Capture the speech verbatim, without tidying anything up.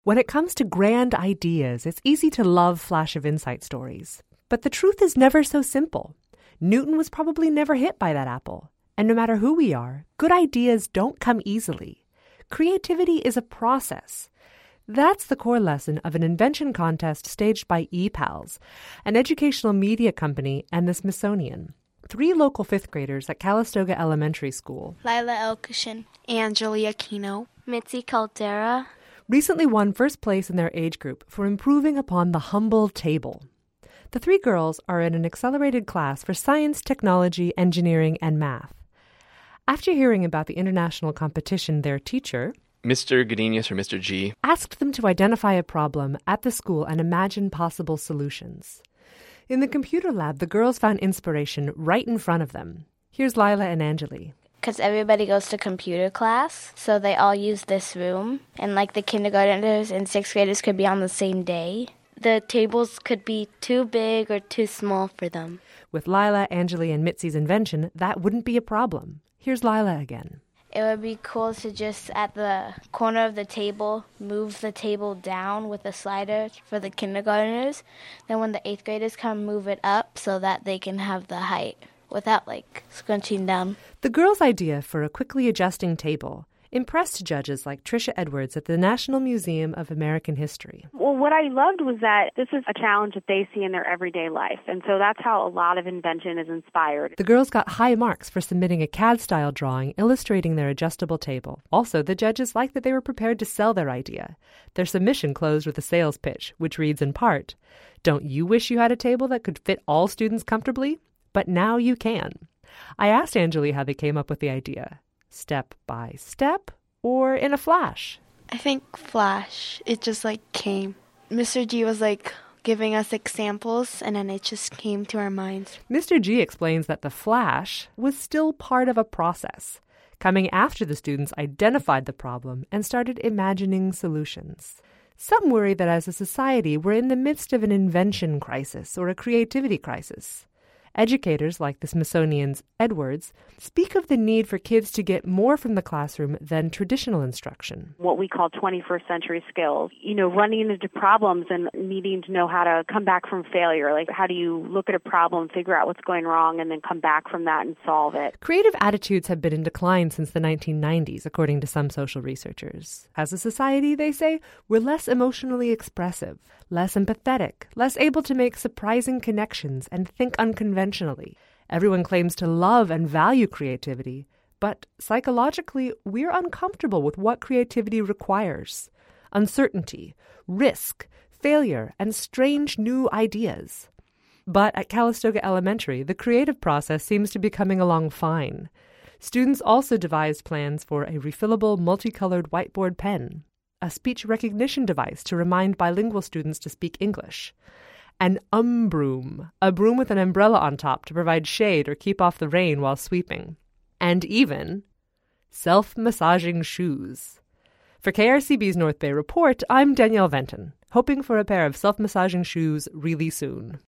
When it comes to grand ideas, it's easy to love flash of insight stories. But the truth is never so simple. Newton was probably never hit by that apple. And no matter who we are, good ideas don't come easily. Creativity is a process. That's the core lesson of an invention contest staged by ePals, an educational media company, and the Smithsonian. Three local fifth graders at Calistoga Elementary School, Lila Elkishin, Angeli Aquino, Mitzi Caldera, recently won first place in their age group for improving upon the humble table. The three girls are in an accelerated class for science, technology, engineering, and math. After hearing about the international competition, their teacher, Mister Godinez or Mister G, asked them to identify a problem at the school and imagine possible solutions. In the computer lab, the girls found inspiration right in front of them. Here's Lila and Angeli. Because everybody goes to computer class, so they all use this room. And like the kindergartners and sixth graders could be on the same day. The tables could be too big or too small for them. With Lila, Angeli, and Mitzi's invention, that wouldn't be a problem. Here's Lila again. It would be cool to just, at the corner of the table, move the table down with a slider for the kindergartners. Then when the eighth graders come, move it up so that they can have the height without, like, scrunching down. The girls' idea for a quickly adjusting table impressed judges like Tricia Edwards at the National Museum of American History. Well, what I loved was that this is a challenge that they see in their everyday life, and so that's how a lot of invention is inspired. The girls got high marks for submitting a C A D-style drawing illustrating their adjustable table. Also, the judges liked that they were prepared to sell their idea. Their submission closed with a sales pitch, which reads in part, "Don't you wish you had a table that could fit all students comfortably? But now you can." I asked Angeli how they came up with the idea. Step by step, or in a flash? I think flash. It just like came. Mister G was like giving us examples, and then it just came to our minds. Mister G explains that the flash was still part of a process, coming after the students identified the problem and started imagining solutions. Some worry that as a society, we're in the midst of an invention crisis or a creativity crisis. Educators like the Smithsonian's Edwards speak of the need for kids to get more from the classroom than traditional instruction. What we call twenty-first century skills, you know, running into problems and needing to know how to come back from failure. Like, how do you look at a problem, figure out what's going wrong, and then come back from that and solve it? Creative attitudes have been in decline since the nineteen nineties, according to some social researchers. As a society, they say, we're less emotionally expressive, less empathetic, less able to make surprising connections and think unconventionally. Everyone claims to love and value creativity, but psychologically, we're uncomfortable with what creativity requires. Uncertainty, risk, failure, and strange new ideas. But at Calistoga Elementary, the creative process seems to be coming along fine. Students also devised plans for a refillable multicolored whiteboard pen, a speech recognition device to remind bilingual students to speak English, an umbroom, a broom with an umbrella on top to provide shade or keep off the rain while sweeping, and even self-massaging shoes. For K R C B's North Bay Report, I'm Danielle Venton, hoping for a pair of self-massaging shoes really soon.